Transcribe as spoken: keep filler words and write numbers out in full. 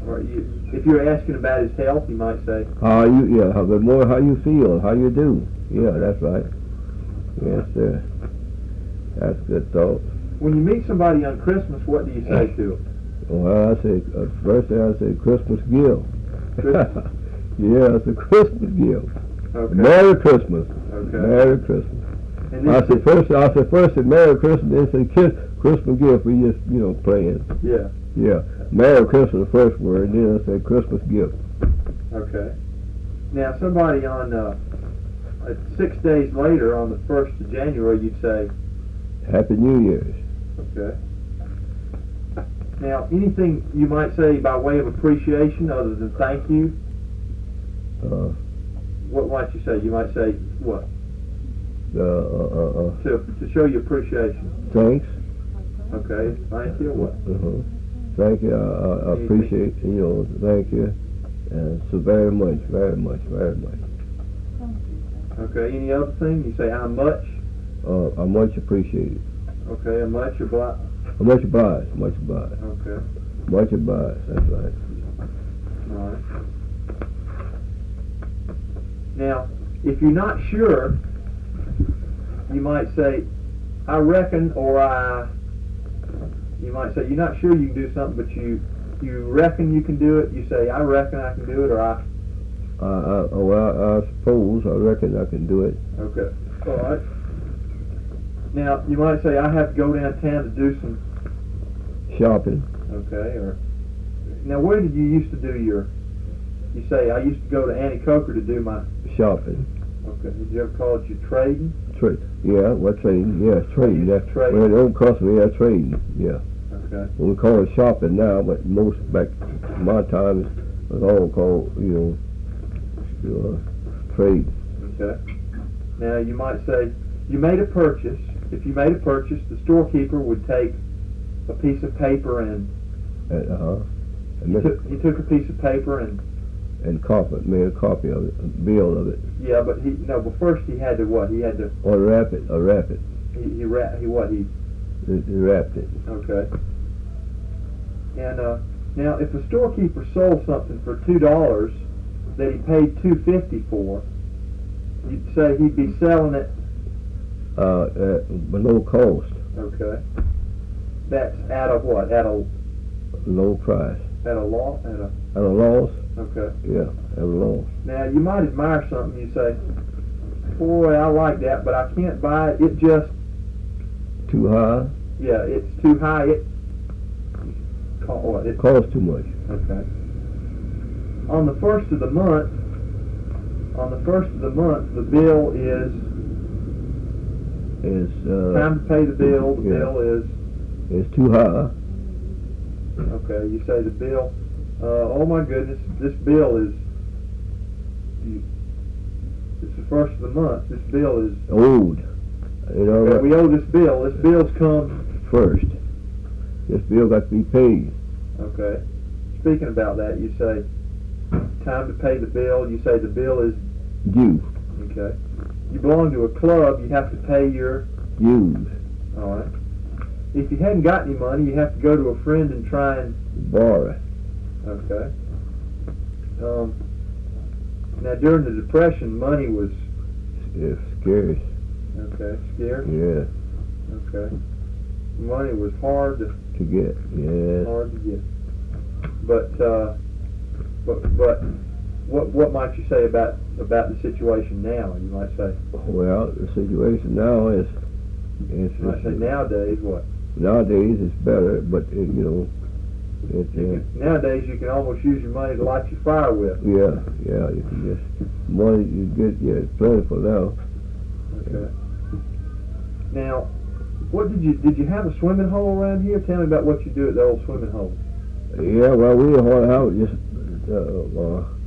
Or you, if you're asking about his health, you might say, how you, yeah, how, but more how you feel, how you do. Yeah, that's right. Yes, sir. That's good thought. when you meet somebody on Christmas, what do you say to them? Well, I say, uh, first thing I say, Christmas gift. Christmas? Yeah, it's a Christmas gift. Okay. Merry Christmas. Okay. Merry Christmas. And I this said is- first, I said first, said Merry Christmas, then say kiss, Christmas gift. We just, you know, playing. Yeah. Yeah. Merry Christmas, the first word, then I say Christmas gift. Okay. Now, somebody on uh, uh, six days later, on the first of January, you'd say, Happy New Year's. okay. Now, anything you might say by way of appreciation other than thank you? Uh, What might you say? You might say what? uh, uh, uh, uh, To to show your appreciation. thanks. Okay. Thank you. What? Uh-huh. Thank you. I, I, I appreciate, you know, thank you. And so very much, very much, very much. Okay. Any other thing? You say I'm much. Uh, I much appreciate it. Okay. I'm much obliged. I much obliged, much obliged. Okay. Much obliged, that's right. All right. Now, if you're not sure, you might say, I reckon, or I, you might say, you're not sure you can do something, but you, you reckon you can do it. You say, I reckon I can do it, or I, I, I, well, I suppose, I reckon I can do it. okay. All right. Now, you might say, I have to go downtown to do some, Shopping. okay, or, now where did you used to do your, you say, I used to go to Annie Coker to do my, Shopping. okay, did you ever call it your trading? Trade. Yeah, what trading? Yeah, trading. That's Trading. well, it don't cost me, yeah, trading. Yeah. Okay. Well, we call it shopping now, but most back in my time it was all called, you know, uh, trade. Okay. Now you might say you made a purchase. If you made a purchase, the storekeeper would take a piece of paper and And, uh-huh. And, he make took, he took a piece of paper and and copy it, made a copy of it, a bill of it. yeah, but he no. But first he had to what? He had to Or wrap it, or wrap it. he he, wrap, he what he He, he wrapped it. okay. And uh, now if a storekeeper sold something for two dollars that he paid two fifty for, you'd say he'd be selling it. Uh, at below cost, Okay. That's out of what? At a low price. at a law at a At a loss? okay. Yeah, at a loss. Now you might admire something. You say, "Boy, I like that, but I can't buy it. It just Too high? yeah, it's too high. It call what? It Cost too much. okay." On the first of the month, on the first of the month, the bill is It's, uh, time to pay the bill. The yeah. bill is it's too high. okay. You say the bill. Uh, oh my goodness, this bill is. You, it's the first of the month. This bill is. Old. You know, Okay, we owe this bill. This bill's come. first. This bill got to be paid. Okay. Speaking about that, you say time to pay the bill. You say the bill is Due. okay. You belong to a club. You have to pay your. Dues. All right. If you hadn't got any money, you have to go to a friend and try and. Borrow. Okay. Um. Now during the Depression, money was It's scarce. okay scarce. Yeah. Okay. Money was hard to To get. Yes. hard to get. But uh, but but what what might you say about about the situation now? You might say Well, the situation now is, is, you might say is nowadays what? nowadays it's better, but it, you know, it's You uh, can, nowadays you can almost use your money to light your fire with. yeah, yeah. You can just money you get, yeah, it's plentiful now. Okay. Now, what did you did you have a swimming hole around here? Tell me about what you do at the old swimming hole. Yeah, well, we hardly have it, just uh, uh,